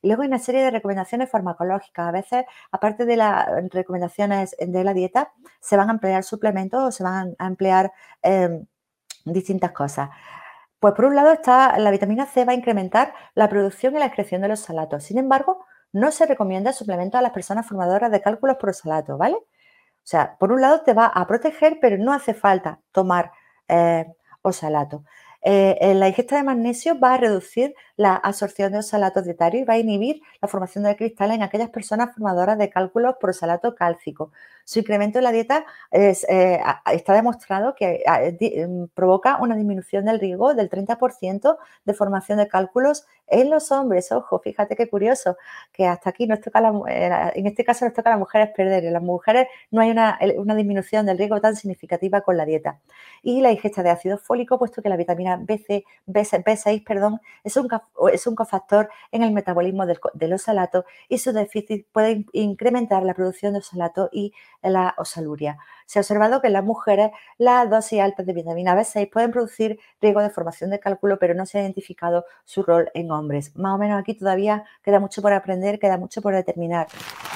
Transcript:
Y luego hay una serie de recomendaciones farmacológicas. A veces, aparte de las recomendaciones de la dieta, se van a emplear suplementos o se van a emplear distintas cosas. Pues por un lado está la vitamina C va a incrementar la producción y la excreción de los salatos. Sin embargo, no se recomienda suplemento a las personas formadoras de cálculos por oxalato, ¿vale? O sea, por un lado te va a proteger, pero no hace falta tomar oxalato. La ingesta de magnesio va a reducir la absorción de oxalatos dietarios y va a inhibir la formación de cristales en aquellas personas formadoras de cálculos por oxalato cálcico. Su incremento en la dieta está demostrado que provoca una disminución del riesgo del 30% de formación de cálculos en los hombres. Ojo, fíjate qué curioso, que hasta aquí nos toca en este caso nos toca a las mujeres perder. En las mujeres no hay una disminución del riesgo tan significativa con la dieta. Y la ingesta de ácido fólico, puesto que la vitamina B6 es un cofactor en el metabolismo del oxalato y su déficit puede incrementar la producción de oxalato y la oxaluria. Se ha observado que en las mujeres las dosis altas de vitamina B6 pueden producir riesgo de formación de cálculo, pero no se ha identificado su rol en hombres. Más o menos aquí todavía queda mucho por aprender, queda mucho por determinar.